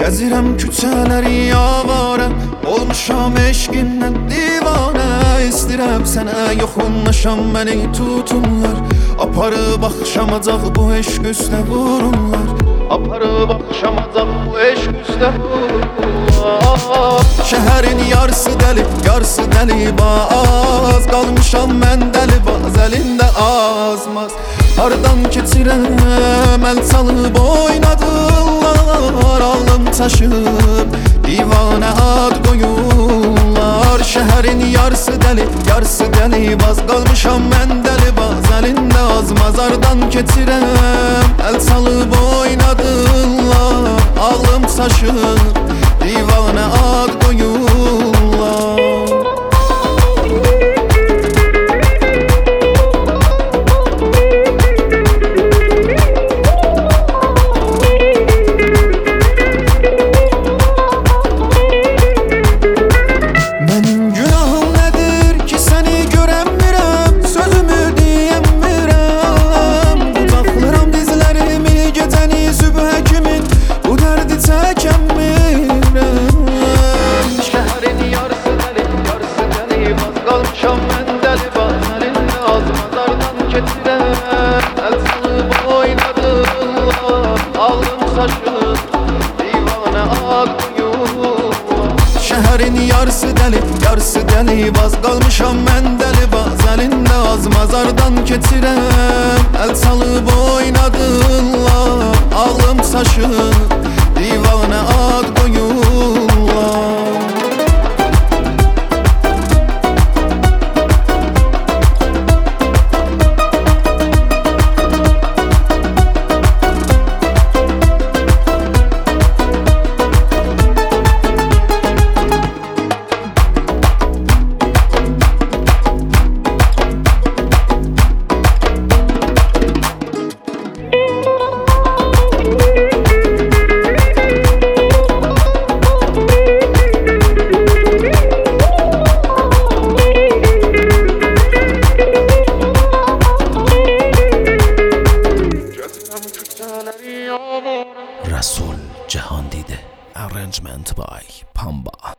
Gəzirəm küçələri avara, olmuşam eşqindən divanə. İstirəm sənə yoxunlaşam, məni tutunlar, aparıb axşamacaq bu eşq üstə vururlar. Aparıb axşamacaq bu eşq üstə vururlar. Şəhərin yarısı dəli, yarısı dəli baz. Qalmışam mən dəli baz, əlində azmaz. Hardan keçirəm, əl çalıb oynadırlar. Ağlım çaşıb, divanə ad qoyurlar. Şəhərin yarısı dəli, yarısı dəli baz. Qalmışam mən dəli baz, əlində azmaz. Hardan keçirəm, əl çalıb oynadırlar. Ağlım çaşıb, divanə ad qoyurlar. Qalmışam mən dəli baz, əlində azmaz. Hardan keçirəm, əl çalıb oynadırlar. Ağlım çaşıb, divanə ad qoyurlar. Şəhərin yarısı dəli, yarısı dəli baz. Qalmışam mən dəli baz, əlində azmaz. Hardan keçirəm, əl çalıb oynadırlar. Ağlım çaşıb, divanə ad qoyurlar. Rasul Jahandide. Arrangement by Pamba.